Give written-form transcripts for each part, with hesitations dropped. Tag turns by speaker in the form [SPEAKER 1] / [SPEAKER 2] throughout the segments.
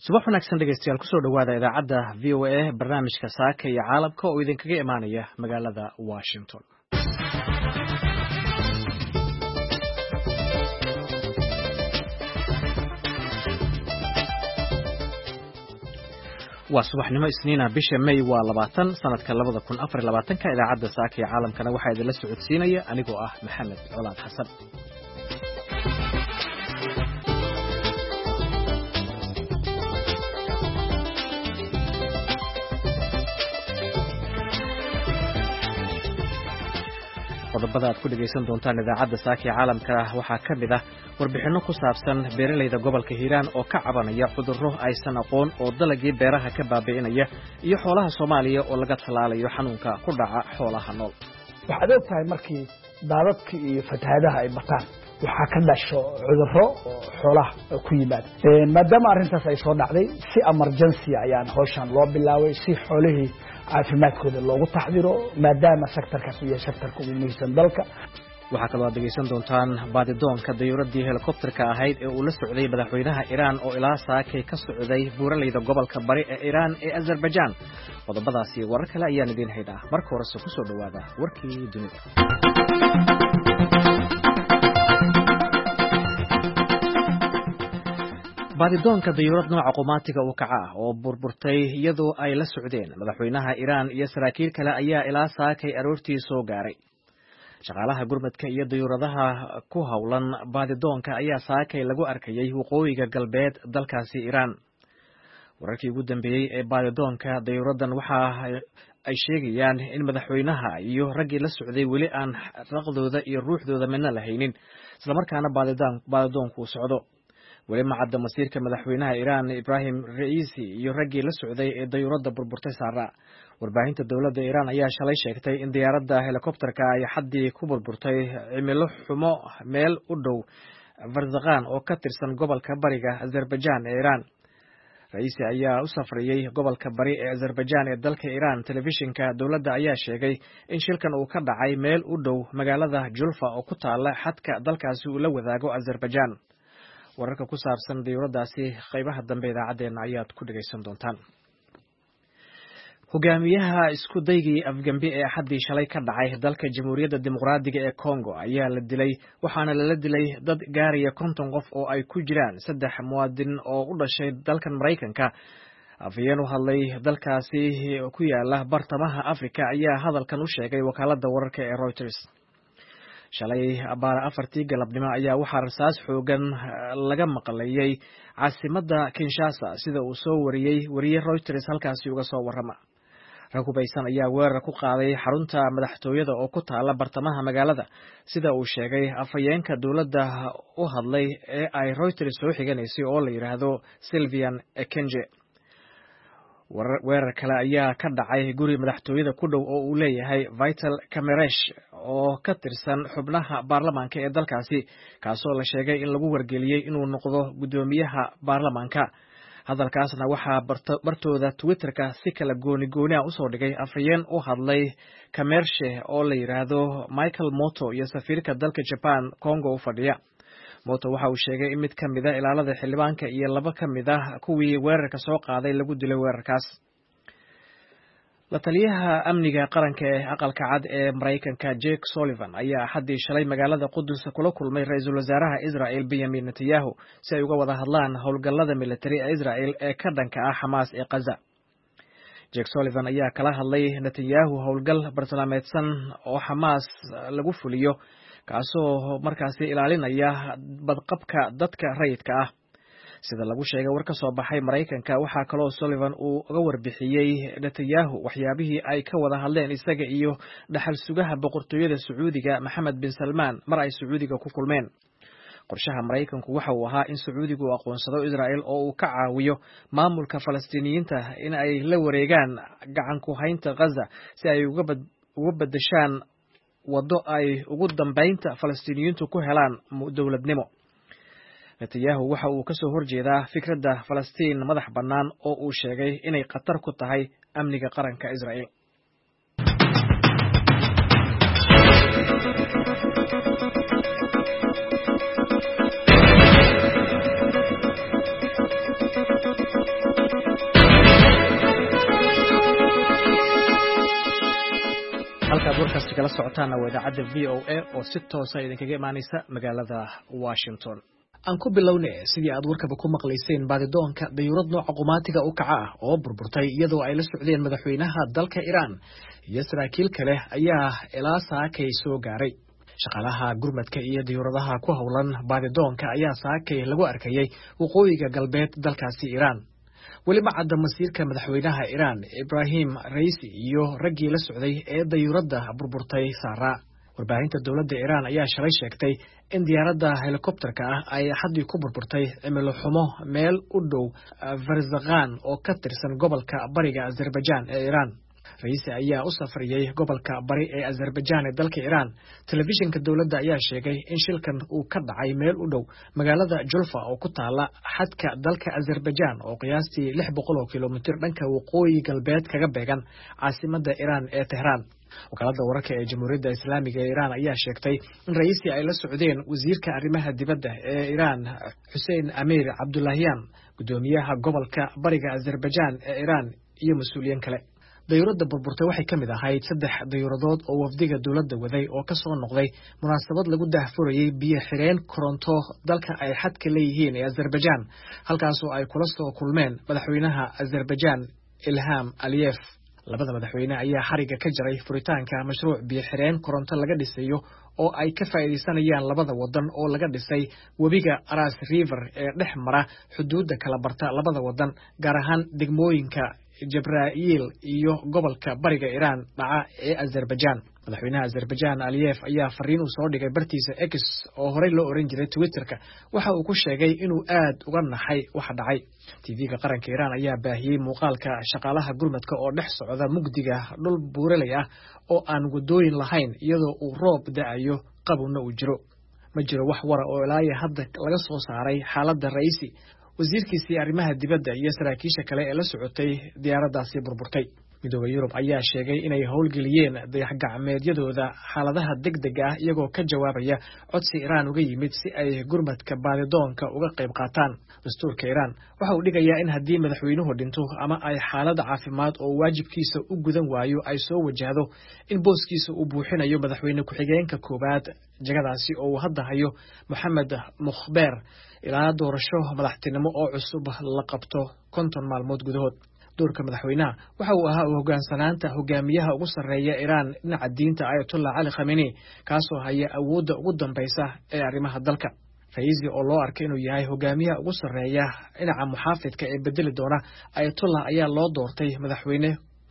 [SPEAKER 1] subax wanaagsan dhegeystayaal kusoo dhawaada idaacadda VOA barnaamijka saaka iyo caalamka oo idinkaga imaanaya magaalada Washington. waa subaxnimo isniina bisha May waa 20 sanadka 2024 idaacadda saaka iyo caalamkana waxaa idinla socodsiinaya anigoo ah Maxamed Colaad Xasan. qodobada aad ku dhageysan doontaan idaacadda saaka ee caalamka waxaa ka mid ah warbixino ku saabsan beeralayda gobolka Hiiraan oo ka cabanaya cudurro aysan aqoon oo dalagii beeraha ka baabi'inaya iyo xoolaha Soomaaliya oo laga talaalayo xanuunka ku dhaca xoolaha nool.
[SPEAKER 2] waxaad ogtahay markii daadadka iyo fatahaadaha ay bataan waxaa ka dhasho cudurro xoolaha ku yimaada maadaama arrintaas ay soo dhacday si emergency ayaan hawshan loo bilaabay si xoolihii caafimaadkooda loogu taxdiro maadaama sektorkaas iyo sektorka ugu muhiimsan dalka.
[SPEAKER 1] waxaa kaloo aad dhegeysan doontaan baadidoonka dayuuradii helikobterka ahayd ee uu la socday madaxweynaha Iiraan oo ilaa saakay ka socday buuraleyda gobolka bari ee Iiraan ee Azerbaijan. qodobadaasi warar kale ayaan idin haydaa marka horese ku soo dhawaada warkii dunida. baadidoonka dayuurad nooca qomaatiga uu kaca oo burburtay iyadoo ay la socdeen madaxweynaha Iiraan iyo saraakiil kale ayaa ilaa saakay aroortii soo gaaray. shaqaalaha gurmadka iyo dayuuradaha ku howlan baadidoonka ayaa saakay lagu arkayay waqooyiga galbeed dalkaasi Iiraan. wararkii ugu dambeeyay ee baadidoonka dayuuradan waxa ay sheegayaan in madaxweynaha iyo raggii la socday weli aan raqdooda iyo ruuxdooda midna lahaynin isla markaana baadidoonku socdo. weli ma cadda masiirka madaxweynaha Iiraan Ibrahim Raisi iyo raggii la socday ee dayuuradda burburtay saara. warbaahinta dowladda Iiraan ayaa shalay sheegtay in diyaaradda helikobterka ay xaddii ku burburtay cimilo xumo meel u dhow Farzaqan oo ka tirsan gobolka bariga Azerbaijan ee Iiraan. Raisi ayaa u safrayay gobolka bari ee Azerbaijan ee dalka Iiraan. telefishinka dowladda ayaa sheegay in shilkan uu ka dhacay meel u dhow magaalada Julfa oo ku taala xadka dalkaasi uu la wadaago Azerbaijan. wararka ku saabsan dayuuradaasi qaybaha dambe idaacadeena ayaad ku dhageysan doontaan. hogaamiyaha isku daygii afgambi ee xaddii shalay ka dhacay dalka Jamhuuriyadda Dimuqraadiga ee Congo ayaa la dilay waxaana lala dilay dad gaaraya 50 qof oo ay ku jiraan 3 muwaadin oo u dhashay dalkan Mareykanka. afayeen u hadlay dalkaasi ku yaala bartamaha Afrika ayaa hadalkan u sheegay wakaaladda wararka ee Reuters. shalay abaar 4 galabnimo ayaa waxaa rasaas xoogan laga maqlayay caasimadda Kinshasa sida uu soo wariyay Reuters halkaasi uga soo warrama. rag hubaysan ayaa weerar ku qaaday xarunta madaxtooyada oo ku taala bartamaha magaalada sida uu sheegay afayeenka dowladda u hadlay ee ay Reuters soo xiganaysay oo la yiraahdo Sylvain Ekenge. weerar kale ayaa ka dhacay guri madaxtooyada ku dhow oo uu leeyahay Vital Kamerhe oo ka tirsan xubnaha baarlamaanka ee dalkaasi kaasoo la sheegay in lagu wargeliyay inuu noqdo gudoomiyaha baarlamaanka. hadalkaasna waxaa bartooda Twitterka si kala gooni ah u soo dhigay afayeen u hadlay Kamerhe oo la yiraahdo Michael Moto iyo safiirka dalka Japan Congo u fadhiya. Moto waxa uu sheegay in mid ka mid ah ilaalada xildhibaanka iyo 2 ka mid ah kuwii weerarka soo qaaday lagu dilay weerarkaas. la taliyaha amniga qaranka ee aqalka cad ee Mareykanka Jake Sullivan ayaa xaddii shalay magaalada Qudus kula kulmay ra'iisul wasaaraha Israel Benjamin Netanyahu si ay uga wada hadlaan howlgallada militari ee Israel ee ka dhanka ah Hamas ee Gaza. Jake Sullivan ayaa kala hadlay Netanyahu howlgal bartilmaameedsan oo Hamas lagu fuliyo kaasoo markaasi ilaalinaya badqabka dadka rayidka ah. sida lagu sheegay war ka soo baxay Mareykanka waxaa kaloo Sullivan uu uga warbixiyay Netanyahu waxyaabihii ay ka wada hadleen isaga iyo dhaxal sugaha boqortooyada Sacuudiga Mohammed bin Salman mar ay Sacuudiga ku kulmeen. qorshaha Mareykanku waxa uu ahaa in Sacuudigu aqoonsado Israel oo uu ka caawiyo maamulka Falastiiniyiinta in ay la wareegaan gacan ku haynta Gaza si ay uga badashaan wado ay ugu dambeynta Falastiiniyiintu ku helaan dowladnimo. Netanyahu waxa uu ka soo horjeedaa fikradda Falastiin madax bannaan oo uu sheegay inay khatar ku tahay amniga qaranka Israel. halkaad warkaasi kala socotaana waa idaacadda VOA oo si toosa idinkaga imaanaysa magaalada Washington. aan ku bilownay sidii aad warkaba ku maqlayseen baadidoonka dayuurad nooca qumaatiga u kaca ah oo burburtay iyadoo ay la socdeen madaxweynaha dalka Iran iyo saraakiil kale ayaa ilaa saakay soo gaaray. shaqaalaha gurmadka iyo dayuuradaha ku howlan baadidoonka ayaa saakay lagu arkayay waqooyiga galbeed dalkaasi Iran. weli ma cadda masiirka madaxweynaha Iran Ibrahim Raisi iyo raggii la socday ee dayuuradda burburtay Saaraa. warbaahinta dowladda Iran ayaa shalay sheegtay in diyaaradda helikobtarka ah ay xadii ku burburtay cimilo xumo meel u dhow Varzakhan oo ka tirsan gobolka bariga Azerbaijan ee Iran. Raisi ayaa u safriyay gobolka bari ee Azerbaijan ee dalka Iran. Telefishinka dowladda ayaa sheegay in shilkan uu ka dhacay meel u dhow magaalada Julfa oo ku taala xadka dalka Azerbaijan oo qiyaastii 600 kilomitir dhanka waqooyi galbeed kaga beegan caasimadda Iran ee Tehran. wakaaladda wararka ee Jamhuuriyadda Islaamiga ee Iran ayaa sheegtay in Raisi ay la socdeen wasiirka arrimaha dibadda ee Iran Hussein Amir Abdullahian, gudoomiyaha gobolka bariga Azerbaijan ee Iran iyo mas'uuliyiin kale. dayuuradda burburtay waxay ka mid ahayd 3 dayuuradood oo wafdiga dowladda waday oo ka soo noqday munaasabad lagu daahfurayay biyo xireen koronto dalka ay xadka leeyihiin ee Azerbaijan, halkaasoo ay kula soo kulmeen madaxweynaha Azerbaijan Ilham Aliyev. labada madaxweyne ayaa xariga ka jaray furitaanka mashruuc biyo xireen koronto laga dhisayo oo ay ka faa'iideysanayaan labada wadan oo laga dhisay webiga Aras River ee dhex mara xuduudda kala barta labada wadan, gaar ahaan degmooyinka Jabrayil iyo gobolka bariga Iran dhaca ee Azerbaijan. madaxweynaha Azerbaijan Aliyev ayaa fariin u soo dhigay bartiisa X oo horey loo oran jiray Twitterka, waxa uu ku sheegay inuu aad uga naxay waxa dhacay. TV-ga qaranka Iran ayaa baahiyay muuqaalka shaqaalaha gurmadka oo dhex socda mugdiga dhul buuraley ah oo aan wadooyin lahayn iyadoo uu roob da'ayo qabowna uu jiro. ma jiro wax wara oo ilaa hadda laga soo saaray xaaladda Raisi, wasiirkiisii arrimaha dibadda iyo saraakiisha kale ee la socotay diyaaraddaasi burburtay. midowga Yurub ayaa sheegay inay howlgeliyeen dayax-gacmeedyadooda xaaladaha degdega ah iyagoo ka jawaabaya codsi Iran uga yimid si ay gurmadka baadidoonka uga qayb qaataan. dastuurka Iran waxa uu dhigayaa in haddii madaxweynuhu dhinto ama ay xaalad caafimaad oo waajibkiisa u gudan waayo ay soo wajahdo, in booskiisa uu buuxinayo madaxweyne ku-xigeenka koobaad jagadaasi oo uu hadda hayo Mohammed Mukhber ilaa doorasho madaxtinimo oo cusub la qabto 50 maalmood gudahood. doorka madaxweynaha waxa uu ahaa hogaansanaanta hogaamiyaha ugu sarreeya Iran dhinaca diinta Ayatollah Ali Khamenei, kaasoo haya awoodda ugu dambaysa ee arrimaha dalka. Raisi oo loo arkay inuu yahay hogaamiyaha ugu sarreeya dhinaca muxaafidka ee bedeli doona Ayatollah ayaa loo doortay madaxweyne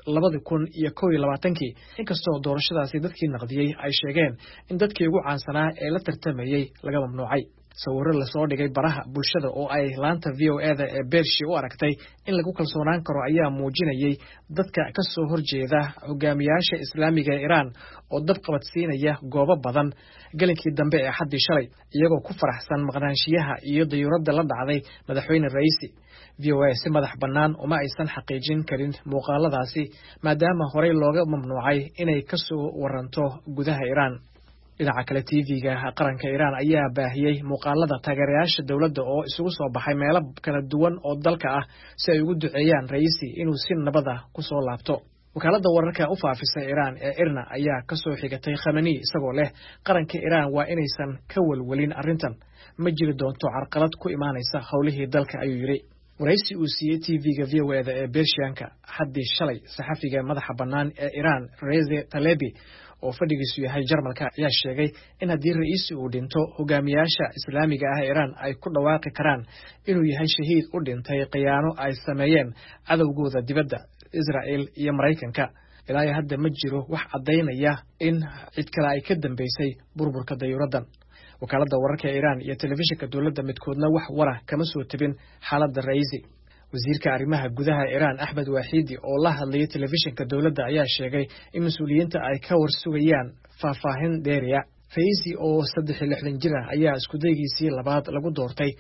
[SPEAKER 1] 2021, inkastoo doorashadaasi dadkii naqdiyey ay sheegeen in dadkii ugu caansanaa ee la tartamayay laga mamnuucay. sawirro la soo dhigay baraha bulshada oo ay laanta VOA-da ee Beershi u aragtay in lagu kalsoonaan karo ayaa muujinayay dadka ka soo horjeeda hogaamiyaasha Islaamiga ee Iran oo dab qabadsiinaya goobo badan galinkii dambe ee xadii shalay, iyagoo ku faraxsan maqnaanshiyaha iyo dayuuradda la dhacday madaxweyne Raisi. VOA si madax bannaan uma aysan xaqiijin karin muuqaaladaasi maadaama horey looga mamnuucay inay ka soo waranto gudaha Iran. dhinaca kale TV-ga qaranka Iran ayaa baahiyay muuqaalada taageerayaasha dowladda oo isugu soo baxay meelo kala duwan oo dalka ah si ay ugu duceeyaan Raisi inuu si nabad ah ku soo laabto. wakaaladda wararka u faafisay Iran ee IRNA ayaa ka soo xigatay Khamenei isagoo leh qaranka Iran waa inaysan ka walwalin arrintan, ma jiri doonto carqalad ku imaanaysa howlihii dalka, ayuu yiri. waraysi uu siiyey TV-ga VOA-da ee Beershiyanka xadii shalay, saxafiga madaxa bannaan ee Iran Reza Talebi oo fadhigiisu yahay Jarmalka ayaa sheegay in haddii Raisi uu dhinto, hogaamiyaasha Islaamiga ah ee Iran ay ku dhawaaqi karaan inuu yahay shahiid u dhintay khiyaano ay sameeyeen cadowgooda dibadda Israel iyo Maraykanka. ilaa hadda ma jiro wax caddaynaya in cid kale ay ka dambeysay burburka dayuuraddan. wakaaladda wararka ee Iran iyo telefishinka dowladda midkoodna wax wara kama soo tabin xaaladda Raisi. wasiirka arrimaha gudaha Iran Ahmed Wahidi oo la hadlayay telefishinka dowladda ayaa sheegay in mas'uuliyiinta ay ka warsugayaan faahfaahin dheeriya. Raisi oo 63 jir ah ayaa isku daygiisii labaad lagu doortay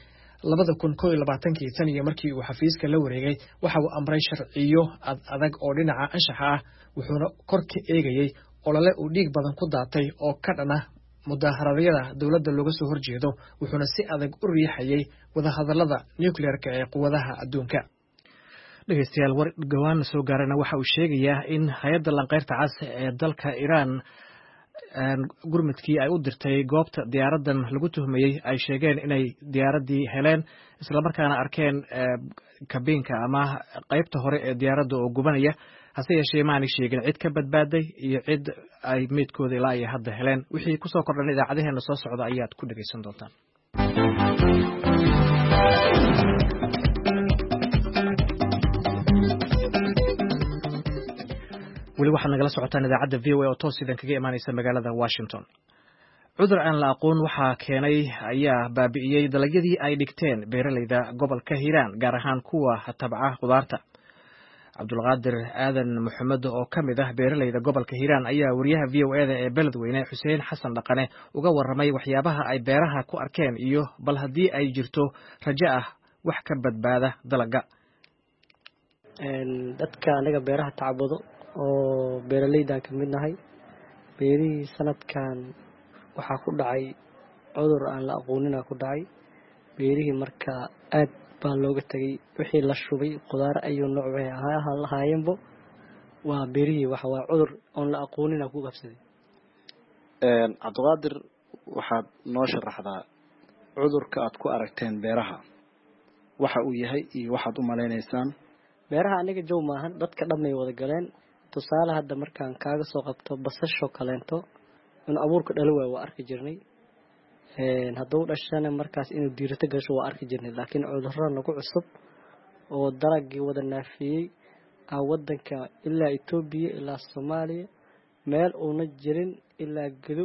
[SPEAKER 1] 2021 tan iyo markii uu xafiiska la wareegay. waxa uu amray sharciyo adag oo dhinaca anshaxa ah, wuxuuna kor ka eegayay olole uu dhiig badan ku daatay oo ka dhana mudaaharaadyada dowladda looga soo horjeedo, wuxuuna si adag u riixayay wadahadallada nuclear-ka ee quwadaha adduunka. dhegeystayaal war gawaana soo gaarana waxa uu sheegayaa in hay-adda lanqeyrta cas ee dalka Iran gurmadkii ay u dirtay goobta diyaaradan lagu tuhmayey ay sheegeen inay diyaaradii heleen isla markaana arkeen kabinka ama qaybta hore ee diyaaradda oo gubanaya hase yeeshee maanay sheegin cid ka badbaaday iyo cid ay meydkooda ilaa ay hadda heleen wixii ku soo kordhan idaacadaheena soo socda ayaad ku dhageysan doontaan weli waxaad nagala socotaan idaacadda VOA oo toos idin kaga imaanaysa magaalada Washington. Cudur aan la aqoon waxaa keenay ayaa baabi'iyey dalagyadii ay dhigteen beeralayda gobolka Hiiraan gaar ahaan kuwa tabca khudaarta. Cabdulqaadir Aadan Maxamed oo ka mid ah beeralayda gobolka Hiiraan ayaa wariyaha VOA-da ee Beledweyne Xuseen Xasan Dhaqane uga warramay waxyaabaha ay beeraha ku arkeen iyo bal haddii ay jirto rajo ah wax ka badbaada dalagga.
[SPEAKER 3] Dadka anaga beeraha tacbado oo beeralayda ka mid nahay beerihii sanadkan waxaa ku dhacay cudur aan la aqoonin ku dhacay beerihii marka aad baa looga tagay wixii la shubay khudaar ayuu nooc lahaayeenbo waa beerihii waxa waa cudur aan la aqoonin ku qabsaday.
[SPEAKER 4] Cabdulqaadir waxaad noo sharaxdaa cudurka aad ku aragteen beeraha waxa uu yahay iyo waxaad u maleynaysaan.
[SPEAKER 3] beeraha aniga jow maahan dadka dhamay wada galeen tusaale hadda markaan kaaga soo qabto basasho kaleento in abuurka dhalo waa arki jirnay hadduu dhashana markaas inuu diirto gasho waa arki jirnay laakiin cudurro nagu cusub oo dalagii wada naafiyey wadanka ilaa Itoobiya ilaa Soomaaliya meel uuna jirin ilaa Gedo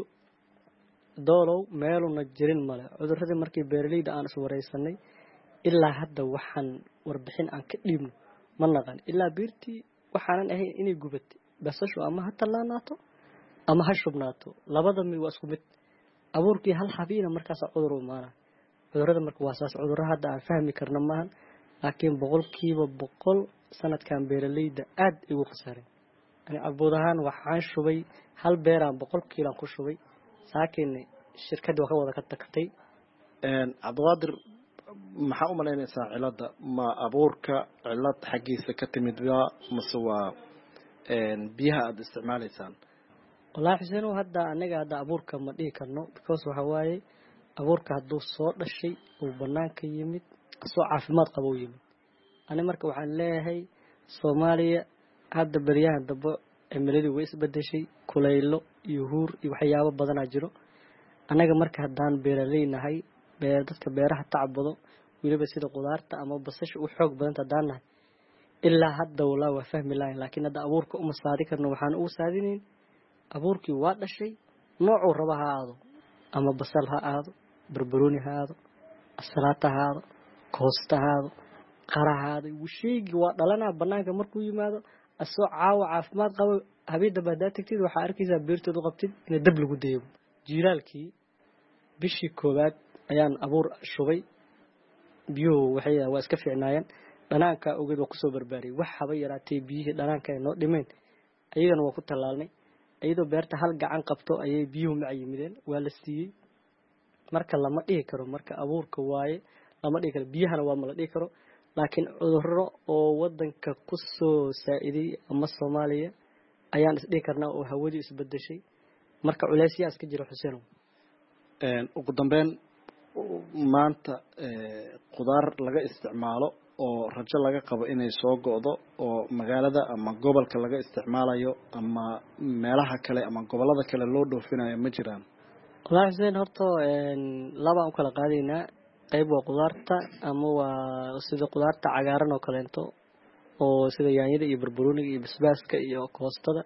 [SPEAKER 3] doolow meel uuna jirin male cudurradii markii beeralayda aan is wareysanay ilaa hadda waxaan warbixin aan ka dhiibno ma naqan ilaa beertii waxaanan ahayn inay gubatay basasho ama ha talaanaato ama ha shubnaato labada mid waa isku mid abuurkii hal xabiina markaas cudur u imaana cudurrada marka waa saas cudurrada hadda aan fahmi karno maahan laakiin 100% sanadkan beeralayda aad igu khasaaray ani abuudahan waxaan shubay hal beeraan 100 kiilo ku shubay saakiin shirkadu waxa wada ka tagtay.
[SPEAKER 4] Cabdulqaadir maxaa u malaynaysaa cilada ma abuurka cilad xaqiisa ka timid mase waa biyaha aad isticmaalaysaan?
[SPEAKER 3] Wallaahi xuseen hadda anaga hadda abuurka ma dhigi karno because waxa waaye abuurka hadduu soo dhashay oo banaanka yimid asoo caafimaad qabo yimid ani marka waxaan leeyahay Soomaaliya hadda bariyahan dabo cimiladu way isbedeshay kulaylo iyo huur iyo waxyaabo badan jiro anaga marka haddaan beeralaynahay dadka beeraha tacbado waliba sida khudaarta ama basasha u xoog badan taadanahay ilaa hadda walaa waa fahmi lahayn laakiin hadda abuurka uma saadi karno waxaan u saadinayn abuurkii waa dhashay noocu raba ha aado ama basal ha aado barbarooni ha aado asalaata ha aado koosta ha aado qara ha aado wishaygi waa dhalana banaanka markuu yimaado asoo caawa caafimaad qabo habida baada tagtid waxa arkaysaa beertoodu qabtid in dab lagu dayo jiilaalkii bishii koobaad ayaan abuur shubay biyuhu waxay waa iska fiicnaayeen dhanaanka ogeed waa ku soo barbaariyay wax haba yaraatay biyihii dhanaanka ay noo dhimeen ayagana waa ku talaalnay ayadoo beerta hal gacan qabto ayay biyuhu macayimideen waa la siiyey marka lama dhihi karo marka abuurka waaye lama dhihi karo biyahana waa ma la dhihi karo laakiin cudurro oo wadanka ku soo saa'iday ama Soomaaliya ayaan is dhihi karnaa oo hawadii isbedeshay marka culeysyaas ka jira Xuseen
[SPEAKER 4] ugu dambeyn maanta khudaar laga isticmaalo oo rajo laga qabo inay soo go'do oo magaalada ama gobolka laga isticmaalayo ama meelaha kale ama gobolada kale loo dhoofinayo ma jiraan?
[SPEAKER 3] Wallaahi Xuseen horta laba u kala qaadayna qayb waa khudaarta ama waa sida khudaarta cagaaran oo kaleento oo sida yaanyada iyo barbarooniga iyo basbaaska iyo koostada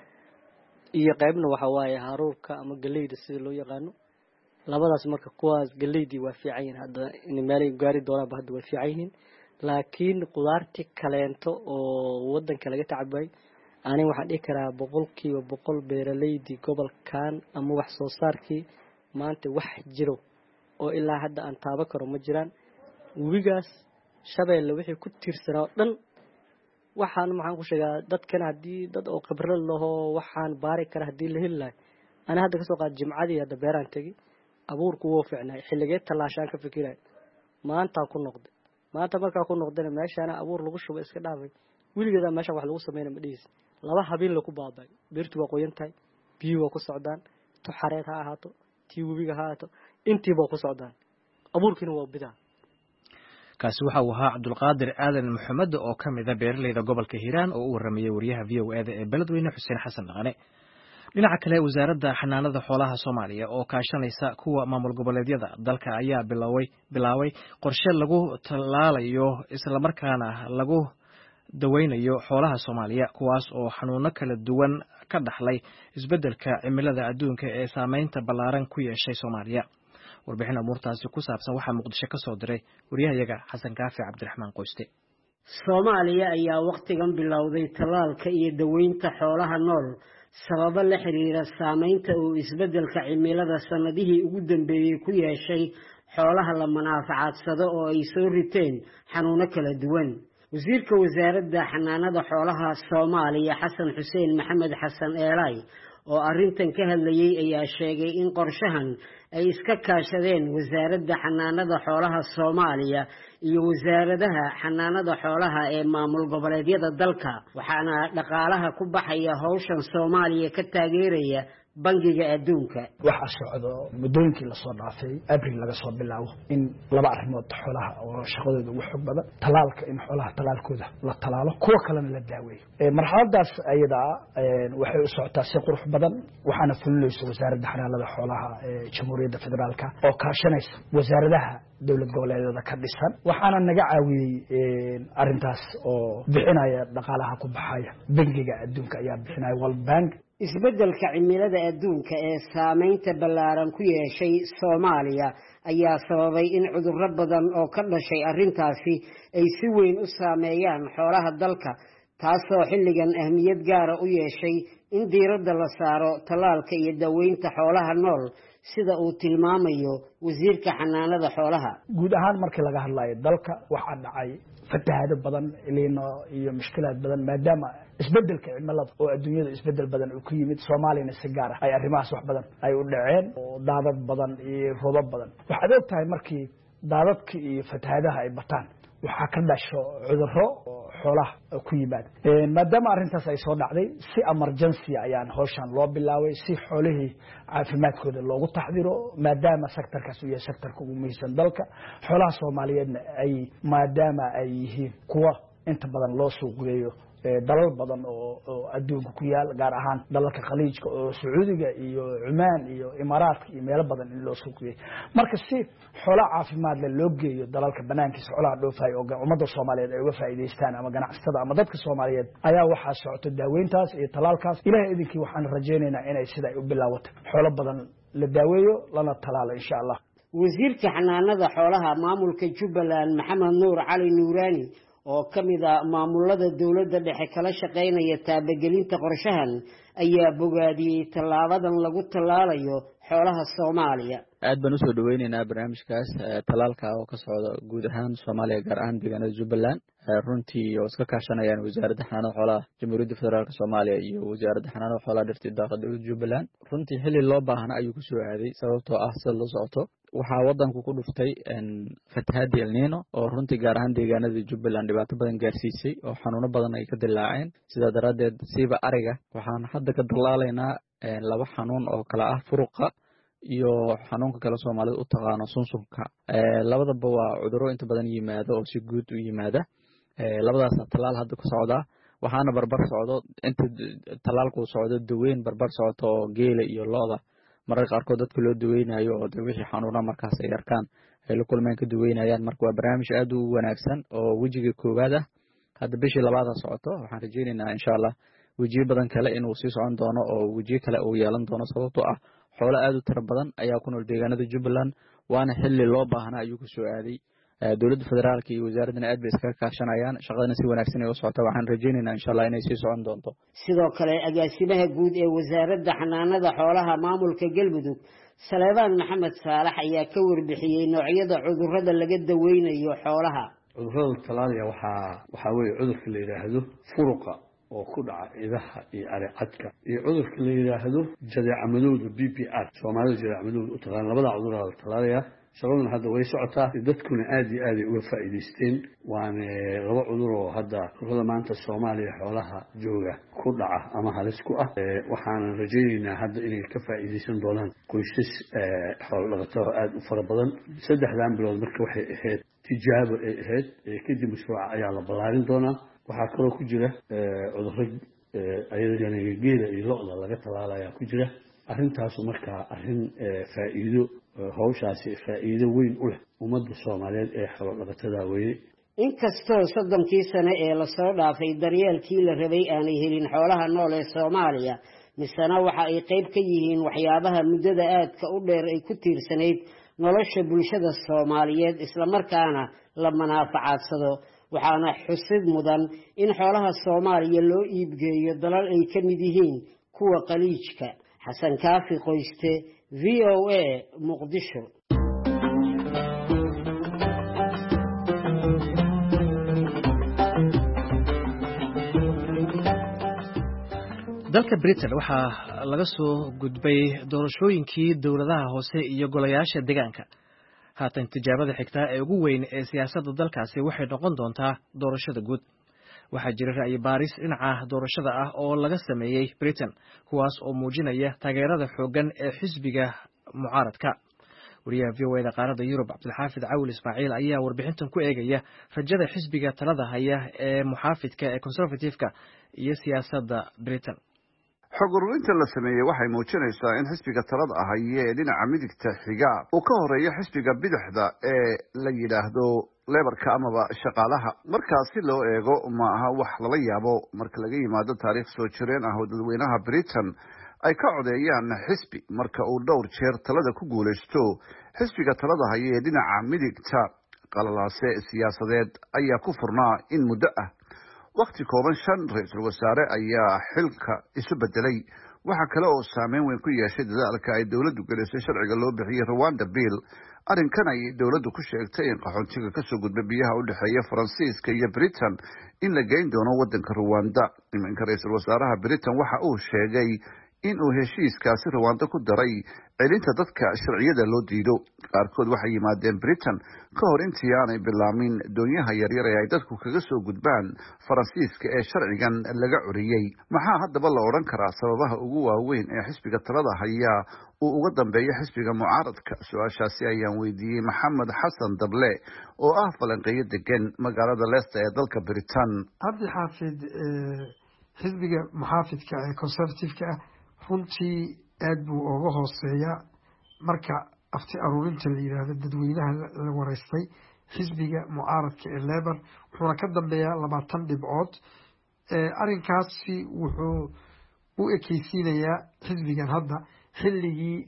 [SPEAKER 3] iyo qaybna waxa waaye haruurka ama galeyda sida loo yaqaano labadaas marka kuwaas galeydii waa fiican yihiin hadda in meelay gaari doonaan hadda waa fiican yihiin laakiin khudaarti kaleento oo wadanka laga tacbay ani waxaan dhihi karaa 100% beeraleydii gobolkan ama wax soo saarkii maanta wax jiro oo ilaa hadda aan taaba karo ma jiraan webigaas Shabeelle wixii ku tiirsanaa dhan waxaan maxaan ku sheegaa dadkan hadii dad oo khibrad leh waxaan baari kara hadii la heli lahay ana hadda ka soo qaad jimcadii hadda beeraan tagay abuurku wuu fiicnaa xilligeed talaashaan ka fikiray maanta ku noqday maanta markaa ku noqdana meeshaana abuur lagu shubo iska dhaafay weligeeda meesha wax lagu sameeyna ma dhigis laba habeen la ku baabay beertu waa qoyan tahay biyo waa ku socdaan tu xareed ha ahaato tii webiga ha ahaato intiiba ku socdaan abuurkiina waa bidaa
[SPEAKER 1] kaasi waxa uu ahaa Cabdulqaadir Aadan Maxamed oo ka mid ah beeraleyda gobolka Hiiraan oo u waramayay wariyaha VOA ee Beledweyne Xuseen Xasan Dhaqane. dhinaca kale wasaaradda xanaanada xoolaha Soomaaliya oo kaashanaysa kuwa maamul goboleedyada dalka ayaa bilaaway qorshe lagu tallaalayo isla markaana lagu daweynayo xoolaha Soomaaliya kuwaas oo xanuuno kala duwan ka dhaxlay isbeddelka cimilada adduunka ee saameynta ballaaran ku yeeshay Soomaaliya. warbixin amuurtaasi ku saabsan waxaa Muqdisho ka soo diray wariyahayaga Xasan Kaafi Cabdiraxmaan Qoyste.
[SPEAKER 5] Soomaaliya ayaa waqtigan bilowday tallaalka iyo daweynta xoolaha nool sababo la xiriira saameynta uu isbeddelka cimilada sanadihii ugu dambeeyay ku yeeshay xoolaha la manaafacadsado oo ay soo riteen xanuuno kala duwan. wasiirka wasaaradda xanaanada xoolaha Soomaaliya Xasan Xuseen Maxamed Xasan Eelay oo arrintan ka hadlayay ayaa sheegay in qorshahan ay iska kaashadeen wasaaradda xanaanada xoolaha Soomaaliya iyo wasaaradaha xanaanada xoolaha ee maamul goboleedyada dalka waxaana dhaqaalaha ku baxaya hawshan Soomaaliya ka taageeraya bangiga adduunka.
[SPEAKER 2] waxa socdo mudooyinkii la soo dhaafay Abriil laga soo bilaabo in laba arrimood xoolaha oo shaqadooda ugu xog badan talaalka in xoolaha talaalkooda la talaalo kuwa kalena la daaweeyo marxaladaas ayada waxay u socotaa si qurux badan waxaana fulinaysa wasaaradda xanaanada xoolaha ee Jamhuuriyadda Federaalka oo kaashanaysa wasaaradaha dawlad goboleedyada ka dhisan waxaana naga caawiyay arintaas oo bixinaya dhaqaalaha ku baxaya bangiga adduunka ayaa bixinaya World Bank.
[SPEAKER 5] isbeddelka cimilada adduunka ee saameynta ballaaran ku yeeshay Soomaaliya ayaa sababay in cudurro badan oo ka dhashay arrintaasi ay si weyn u saameeyaan xoolaha dalka taasoo xilligan ahmiyad gaar ah u yeeshay in diiradda la saaro tallaalka iyo daweynta xoolaha nool sida uu tilmaamayo wasiirka xanaanada xoolaha.
[SPEAKER 2] guud ahaan markii laga hadlayo dalka waxaa dhacay fatahaado badan iyo mushkilaad badan maadaama isbeddelka cimilada oo adduunyada isbeddel badan uu ku yimid Soomaaliyana si gaar ah ay arrimahaas wax badan ay u dhaceen oo daadad badan iyo roobab badan waxaad ogtahay markii daadadka iyo fatahaadaha ay bataan waxaa ka dhasho cudurro xoolaha ku yimaada maadaama arrintaas ay soo dhacday si emergency ayaan hawshan loo bilaaway si xoolihii caafimaadkooda loogu taxdiro maadaama sektorkaas uu yahay sektorka ugu muhiimsan dalka xoolaha Soomaaliyeedna ay maadaama ay yihiin kuwa inta badan loo suuq geeyo dalal badan oo adduunka ku yaal gaar ahaan dalalka khaliijka oo Sacuudiga iyo Cumaan iyo Imaaraadka iyo meelo badan in loo suuqiyay marka si xoolo caafimaad leh loo geeyo dalalka banaankiisa xoolaha dhoofay oo ummadda Soomaaliyeed ay uga faa'iideystaan ama ganacsatada ama dadka Soomaaliyeed ayaa waxa socota daaweyntaas iyo talaalkaas ilaahay idinkii waxaan rajaynaynaa inay sida ay u bilaawato xoolo badan la daaweeyo lana talaalo insha Allah.
[SPEAKER 5] wasiirka xanaanada xoolaha maamulka Jubbaland Maxamed Nuur Cali Nuuraani oo kamid ah maamulada dawladda dhexe kala shaqeynaya taabagelinta qorshahan ayaa bogaadiyay tallaabadan lagu tallaalayo xoolaha Soomaaliya.
[SPEAKER 6] aad baan u soo dhaweynaynaa barnaamijkaas talaalka oo ka socda guud ahaan Soomaaliya gaar ahaan deegaanada Jubbaland runtii oo iska kaashanayaan wasaaradda xanaanada xoolaha Jamhuuriyadda Federaalka Soomaaliya iyo wasaaradda xanaanada xoolaha dhirta daaqa dawladda Jubbaland runtii xilli loo baahnaa ayuu ku soo aaday sababtoo ah sida la socoto waxaa wadanku ku dhuftay fatahaadii El Niino oo runtii gaar ahaan deegaanada Jubbaland dhibaato badan gaarsiisay oo xanuuno badan ay ka dilaaceen sidaa daraaddeed siiba ariga waxaan hadda ka dallaalaynaa laba xanuun oo kala ah furuqa iyo xanuunka kale Soomaalida u taqaano sunsunka labadaba waa cudurro inta badan yimaado oo si guud u yimaada labadaas talaal hadda ku socda waxaana barbar socdo inta talaalku socdo daweyn barbar socdo oo geela iyo lo'da mararka qaarkood dadka loo daweynayo oo wixii xanuuna markaas ay arkaan ay la kulmeen ka daweynayaan marka waa barnaamij aad u wanaagsan oo wajiga koowaad ah hadda bishii labaad socoto waxaan rajaynaynaa insha Allah wajiyo badan kale inuu sii socon doono oo wajiyo kale uu yeelan doono sababtoo ah xoolo aad u tiro badan ayaa ku nool deegaanada Jubbaland waana xilli loo baahnaa ayuu ku soo aaday dawladda federaalka iyo wasaaradana aad bay iska kaashanayaan shaqadana si wanaagsan ay u socoto waxaan rajaynaynaa insha Allah inay sii socon doonto.
[SPEAKER 5] sidoo kale agaasimaha guud ee wasaaradda xanaanada xoolaha maamulka Galmudug Saleebaan Maxamed Saalax ayaa ka warbixiyay noocyada cudurrada laga daweynayo xoolaha.
[SPEAKER 7] cudurrada talaaliya waxa weeye cudurka la yiraahdo furuqa oo ku dhaca idaha iyo aricadka iyo cudurka la yiraahdo jadeeca madowga BPR Soomaalida jadeeca madowga u taqaan labada cudur oo talaaliya shaqaduna hadda way socotaa dadkuna aad iyo aad ay uga faa'iidaysteen waana laba cudur oo hadda cudurada maanta Soomaaliya xoolaha jooga ku dhaca ama halis ku ah waxaan rajaynaynaa hadda inay ka faa'iidaysan doonaan qoysas xoolo dhaqato aad u fara badan saddexdan bilood markii waxay ahayd tijaabo ay ahayd kadib mashruuca ayaa la ballaarin doonaa waxaa kaloo ku jira cudurro ayadana geela iyo lo'da laga talaalaya ku jira arintaasu markaa arin faa'iido hawshaasi faa'iido weyn u leh ummadda Soomaaliyeed ee xoolo dhaqatada weeye
[SPEAKER 5] inkastoo 30 sano ee la soo dhaafay daryeelkii la rabay aanay helin xoolaha nool ee Soomaaliya misana waxa ay qayb ka yihiin waxyaabaha muddada aadka u dheer ay ku tiirsanayd nolosha bulshada Soomaaliyeed isla markaana la manaafacadsado waxaana xusid mudan in xoolaha Soomaaliya loo iibgeeyo dalal ay ka mid yihiin kuwa qaliijka xasan kaafi qoyste VOA Muqdisho
[SPEAKER 1] dalka Britain waxaa laga soo gudbay doorashooyinkii dowladaha hoose iyo golayaasha deegaanka haatan tijaabada xigta ee ugu weyn ee siyaasadda dalkaasi waxay noqon doontaa doorashada guud waxaa jira ra'yi baaris dhinaca doorashada ah oo laga sameeyey Britain kuwaas oo muujinaya taageerada xooggan ee xisbiga mucaaradka wariyaha VOA qaaradda Yurub Cabdilxaafid Cawil Ismaaciil ayaa warbixintan ku eegaya rajada xisbiga talada haya ee muxaafidka ee conservative-ka iyo siyaasadda Britain
[SPEAKER 8] xog ururinta la sameeyey waxay muujinaysaa in xisbiga talada ahaye ee dhinaca midigta xiga uu ka horeeyo xisbiga bidixda ee la yidhaahdo lebarka amaba shaqaalaha markaasi loo eego ma aha wax lala yaabo marka laga yimaado taariikh soo jireen ah oo dadweynaha Britain ay ka codeeyaan xisbi marka uu dhowr jeer talada ku guuleysto xisbiga talada haya ee dhinaca midigta qalalaase siyaasadeed ayaa ku furnaa in muddo ah waqti kooban 5 ra'iisul wasaare ayaa xilka isu bedelay waxa kale oo saameyn weyn ku yeeshay dadaalka ay dawladdu gelisay sharciga loo bixiyay Rwanda Bill arrinkan ay dawladdu ku sheegtay in qaxoontiga ka soo gudbay biyaha u dhaxeeya Faransiiska iyo Britain in la geyn doono wadanka Rwanda iminka ra'iisul wasaaraha Britain waxa uu sheegay in uu heshiiskaasi Rwanda ku daray celinta dadka sharciyada loo diido qaarkood waxay yimaadeen Britain ka hor intii aanay bilaamin doonyaha yaryar ee ay dadku kaga soo gudbaan Faransiiska ee sharcigan laga curiyay maxaa haddaba la oran karaa sababaha ugu waaweyn ee xisbiga talada haya uu uga dambeeyo xisbiga mucaaradka su'aashaasi ayaan weydiiyey Maxamed Xasan Dable oo ah falanqeeyo degan magaalada Leicester ee dalka Britain
[SPEAKER 9] Cabdi Xaafid xisbiga muxaafidka ee conservative-ka runtii aad buu uga hooseeyaa marka afti aruurinta la yiraahdo dadweynaha la wareystay xisbiga mucaaradka ee Labour wuxuu ka dambeeyaa 20 dhibcood arrinkaasi wuxuu u ekeysiinayaa xisbigan hadda xilligii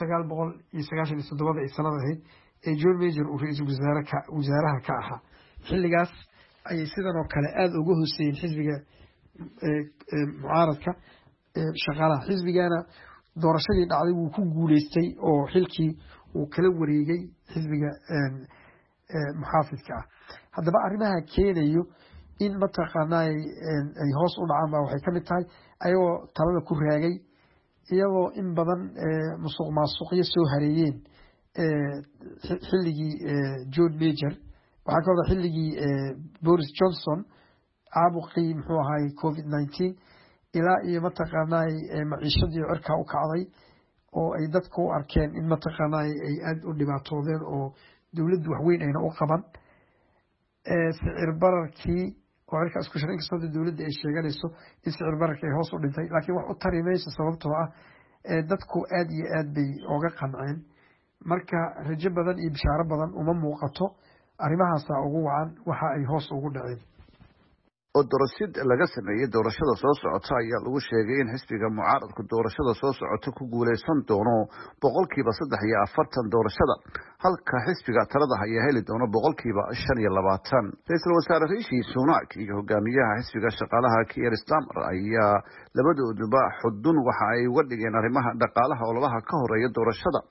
[SPEAKER 9] 1997 sanad ahayd ee John Major uu ra'iisul wasaaraha ka ahaa xilligaas ayay sidan oo kale aad uga hooseeyeen xisbiga mucaaradka shaqaalaha xisbigana doorashadii dhacday wuu ku guuleystay oo xilkii uu kala wareegay xisbiga muxaafidka ah haddaba arrimaha keenayo in mataqaanaa ay hoos u dhacaan baa waxay ka mid tahay ayagoo talada ku raagay iyagoo in badan musuqmaasuqyo soo hareeyeen xilligii John Major waxaa kaloo xilligii Boris Johnson caabuqii muxuu ahaay COVID-19 ilaa iyo mataqaanaa maciishadii cirka u kacday oo ay dadku u arkeen in mataqaanaa ay aad u dhibaatoodeen oo dawladdu wax weyn ayna u qaban sicir bararkii oo cirka isku shirin kastoo dawladda ay sheeganayso in sicir bararka ay hoos u dhintay laakiin wax u tari mayso sababtoo ah dadku aad iyo aad bay uga qanceen marka rajo badan iyo bishaaro badan uma muuqato arrimahaasa ugu wacan waxa ay hoos ugu dhaceen
[SPEAKER 8] oo darasid laga sameeyay doorashada soo socota ayaa lagu sheegay in xisbiga mucaaradku doorashada soo socota ku guuleysan doono 43% doorashada halka xisbiga talada haya heli doono 25%. Ra'iisul wasaare Rishi Sunak iyo hogaamiyaha xisbiga shaqaalaha Keir Starmer ayaa labadooduba xudun waxa ay uga dhigeen arrimaha dhaqaalaha ololaha ka horeeya doorashada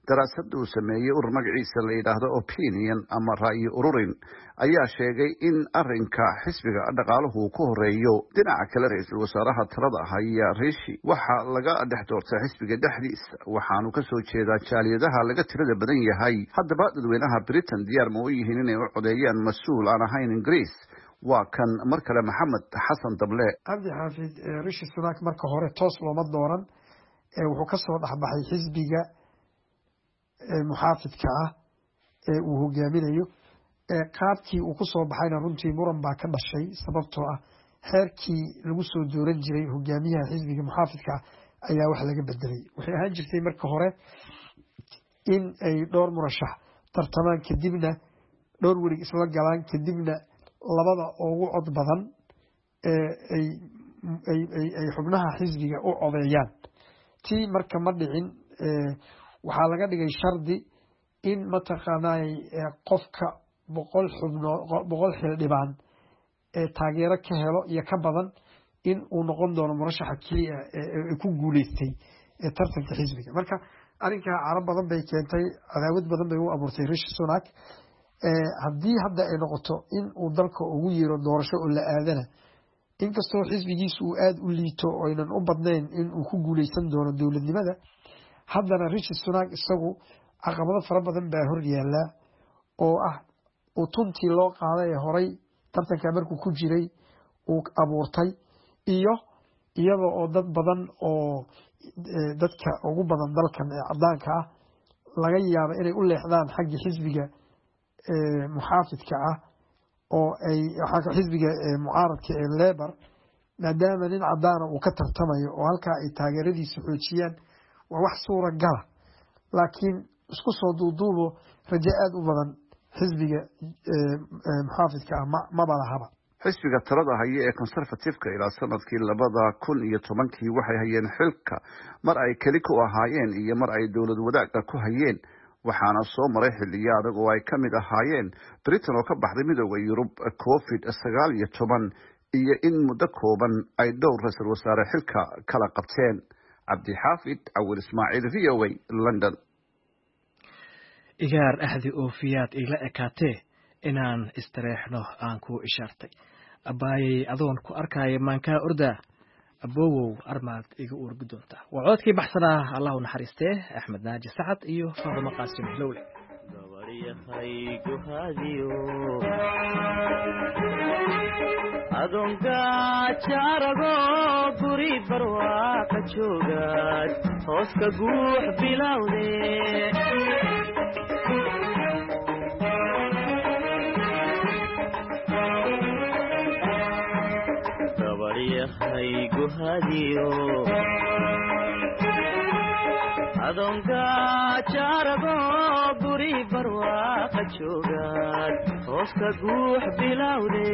[SPEAKER 8] daraasad uu sameeyey urur magaciisa la yidhaahdo opinion ama ra'yi ururin ayaa sheegay in arrinka xisbiga dhaqaaluhu ku horeeyo. dhinaca kale ra-iisul wasaaraha talada haya Rishi waxaa laga dhex doortay xisbiga dhexdiisa, waxaanu kasoo jeedaa jaaliyadaha laga tirada badan yahay. haddaba dadweynaha Britain diyaar ma u yihiin inay u codeeyaan mas-uul aan ahayn Ingiriis? waa kan mar kale Maxamed Xasan Dable.
[SPEAKER 9] cabdi xaafid Rishi Sunak marka hore toos looma dooran, wuxuu kasoo dhexbaxay xisbiga muxaafidka ah ee uu hogaaminayo. qaabkii uu kusoo baxayna runtii muran baa ka dhashay, sababtoo ah xeerkii lagu soo dooran jiray hogaamiyaha xisbiga muxaafidka ayaa wax laga bedelay. waxay ahaan jirtay marka hore in ay dhowr murashax tartamaan, kadibna dhowr werig isla galaan, kadibna labada ugu cod badan ay xubnaha xisbiga u codeeyaan. tii marka ma dhicin. waxaa laga dhigay shardi in mataqaanay qofka 100 xildhibaan taageero ka helo iyo ka badan in uu noqon doono murashaxa keliya ee ku guuleystay tartanka xisbiga. marka arrinkaa carab badan bay keentay, cadaawad badan bay u abuurtay Rishi Sunak. haddii hadda ay noqoto in uu dalka ugu yeero doorasho oo la aadana, inkastoo xisbigiisu uu aada u liito oo aynan u badnayn in uu ku guuleysan doono dowladnimada, haddana Rishi Sunak isagu caqabado fara badan baa hor yaala oo ah uu tuntii loo qaaday ee horay tartanka markuu ku jiray uu abuurtay, iyo iyada oo dad badan oo dadka ugu badan dalkan ee cadaanka ah laga yaabo inay u leexdaan xagga xisbiga muxaafidka ah oo ay xisbiga mucaaradka ee Labour, maadaama nin cadaana uu ka tartamayo oo halkaa ay taageeradiisa xoojiyaan. waa wax suuragala, laakiin isku soo duuduubo rajo aada u badan xisbiga muxaafidka ah maba lahaba.
[SPEAKER 8] xisbiga talada haya ee conservative-ka ilaa sanadkii 2010 waxay hayeen xilka mar ay keli ku ahaayeen iyo mar ay dowlad wadaagga ku hayeen, waxaana soo maray xilliyo adag oo ay ka mid ahaayeen Britain oo ka baxday midowda Yurub, COVID-19 iyo in muddo kooban ay dhowr ra'iisul wasaare xilka kala qabteen. cabdixaafid Awil Ismaaciil, VOA, London.
[SPEAKER 1] igaar ahdi oofiyaad ila ekaatee inaan istareexno aan ku ishaartay. abbaayay adoon ku arkaayo maankaa ordaa, aboowow armaad iga urgi doontaa. waa codkii baxsanaa allahu naxariistee Axmed Naaji Sacad iyo Faadimo Qaasim Lowle.
[SPEAKER 10] adonka jarago guri barwaaqo joogaad hooska guux bilowde gabaryahay guhadiyo adonka jarago guri barwaaqo joogaad hooska guux bilowde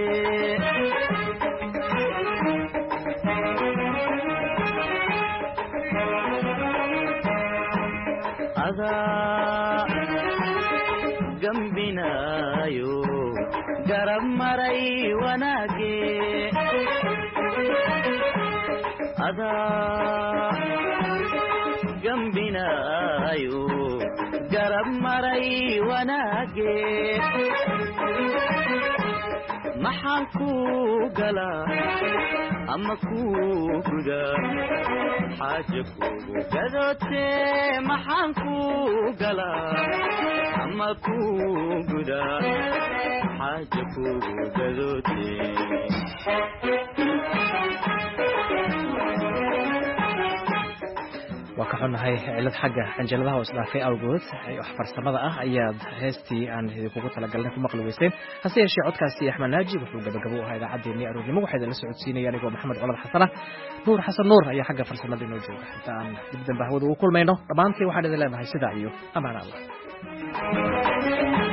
[SPEAKER 10] adaa gambinaayo garab maray wanaage adaa gambinaayo garab maray wanaage maxaan ku galaa ama ku gudaa xaaja kugu gadootee maxaan ku galaa ama ku gudaa xaaja kugu gadootee
[SPEAKER 1] waa ka xunahay cilad xagga canjaladaha oo isdhaafay awgood wax farsamada ah ayaad heestii aan idinkugu talagalnay ku maqli weyseen. hase yeeshee codkaasi Axmed Naaji wuxuu gabagabo u ahaa idaacaddeenii aroornimo. waxaa idinla socodsiinaya anigoo Maxamed Cumar Xasan ah. Nuur Xasan Nuur ayaa xagga farsamada inoo jooga. inta aan dib dambe hawada ugu kulmayno dhammaantii waxaan idin leenahay sidaa iyo amaan Allah.